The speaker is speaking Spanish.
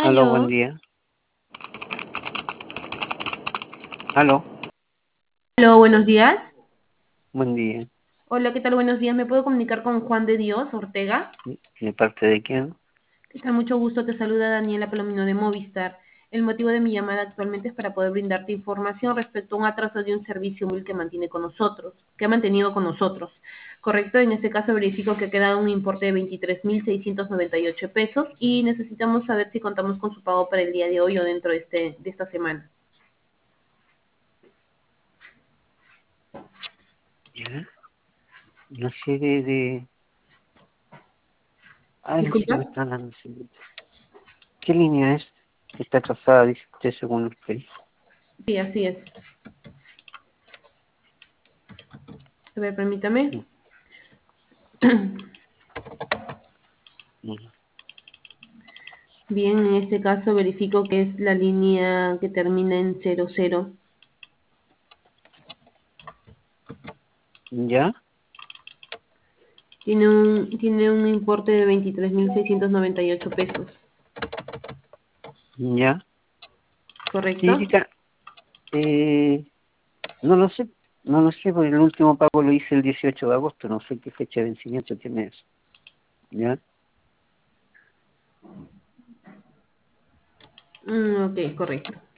Aló, buen Aló, día. Aló, aló, buenos días. buen día. Hola, ¿qué tal? Buenos días. ¿Me puedo comunicar con Juan de Dios Ortega? ¿De parte de quién? ¿Qué tal? Mucho gusto. Te saluda Daniela Palomino de Movistar. El motivo de mi llamada actualmente es para poder brindarte información respecto a un atraso de un servicio móvil que mantiene con nosotros, que ha mantenido con nosotros. Correcto, en este caso verifico que ha quedado un importe de 23.698 pesos y necesitamos saber si contamos con su pago para el día de hoy o dentro de esta semana. ¿Ya? Una serie de... Ay, no sé qué Disculpa. me están dando. ¿Qué línea es? Está atrasada, dice usted, según usted. Sí, así es. A ver, permítame. No, no. Bien, en este caso verifico que es la línea que termina en 00. ¿Ya? Tiene un importe de 23.698 pesos, ¿Ya? ¿correcto? Señorita, eh, no lo sé. No lo sé, porque el último pago lo hice el 18 de agosto. No sé qué fecha de vencimiento tiene eso. ¿Ya? Ok, correcto.